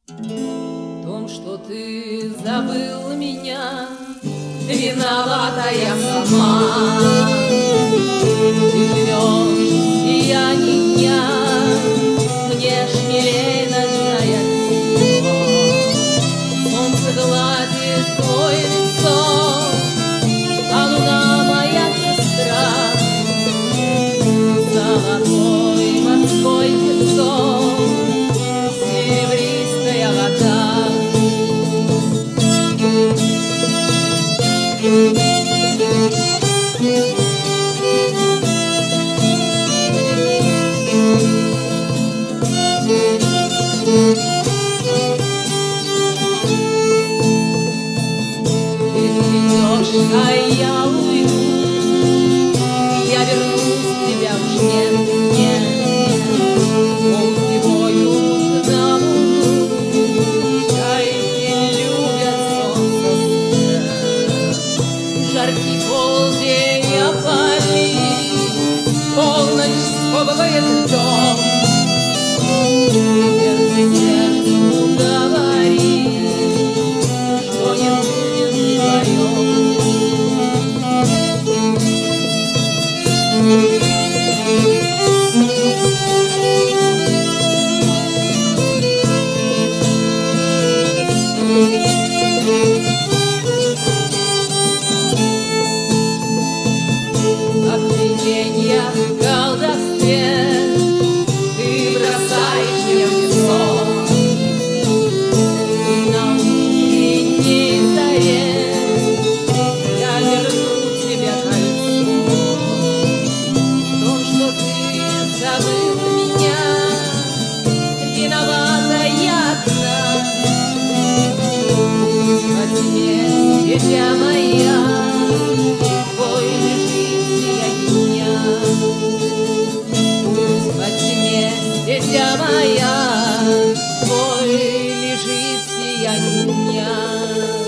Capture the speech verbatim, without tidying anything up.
В том, что ты забыл меня, виновата я сама. Ты живешь, и я ни дня, мне ж милей ночная тепло. Солнце гладит твое лицо, а луна моя сестра. Золотой морской песок, серебристая вода. Ты придешь, а я уйду, я вернусь, тебя уж нет, нет. Волки воют на луну, чайки любят солнце свет. Жаркий полдень опали, полночь сковывает дом. Теперь сердцу говори, что не будет вдвоем. Обвинения в колдовстве ты бросаешь мне в песок. И на утренней заре я верну тебе кольцо. В том, что ты забыл меня, виновата я одна. Во тьме, дитя моя, твой лежит сиянья. Во тьме, дитя моя, твой лежит сиянья.